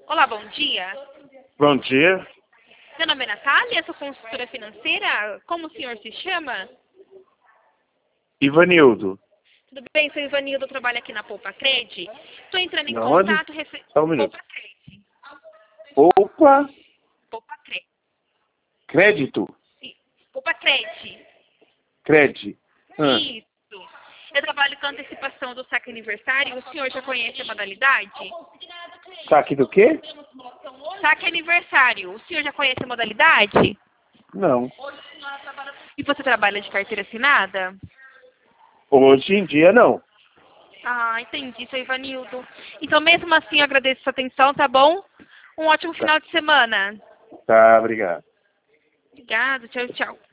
Olá, bom dia. Bom dia. Meu nome é Natália, sou consultora financeira. Como o senhor se chama? Ivanildo. Tudo bem, sou Ivanildo, trabalho aqui na Poupa Cred. Estou entrando em Da onde? contato... Só um minuto. Poupa Cred. Opa, Poupa Cred. crédito. Poupa Cred. Cred. Isso. Eu trabalho com antecipação do saque aniversário. O senhor já conhece a modalidade? Saque do quê? Saque aniversário. O senhor já conhece a modalidade? Não. E você trabalha de carteira assinada? Hoje em dia não. Ah, entendi, seu Ivanildo. Então, mesmo assim, eu agradeço sua atenção, tá bom? Um ótimo final de semana. Tá, obrigado. Obrigada, tchau, tchau.